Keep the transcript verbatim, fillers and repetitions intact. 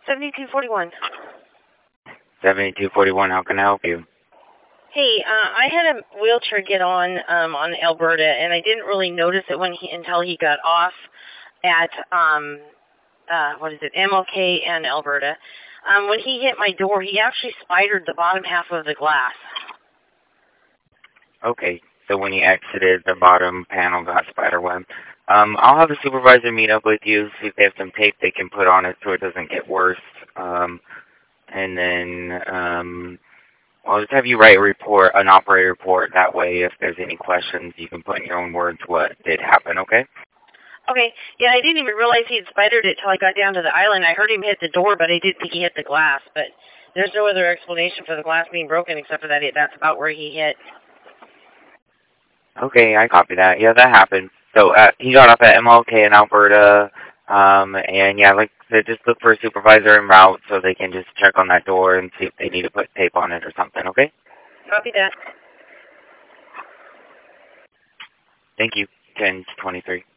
seventy-two forty-one. seventy-two forty-one, how can I help you? Hey, uh, I had a wheelchair get on um, on Alberta, and I didn't really notice it when he until he got off at um, uh, what is it, M L K and Alberta. Um, when he hit my door, he actually spidered the bottom half of the glass. Okay, so when he exited, the bottom panel got spiderweb. Um, I'll have a supervisor meet up with you, see if they have some tape they can put on it so it doesn't get worse. Um, and then um, I'll just have you write a report, an operator report. That way, if there's any questions, you can put in your own words what did happen, okay? Okay, yeah, I didn't even realize he had spidered it till I got down to the island. I heard him hit the door, but I didn't think he hit the glass. But there's no other explanation for the glass being broken except for that it, that's about where he hit. Okay, I copy that. Yeah, that happened. So uh, he got off at M L K in Alberta, um, and yeah, like I said, just look for a supervisor en route so they can just check on that door and see if they need to put tape on it or something, okay? Copy that. Thank you. ten twenty-three.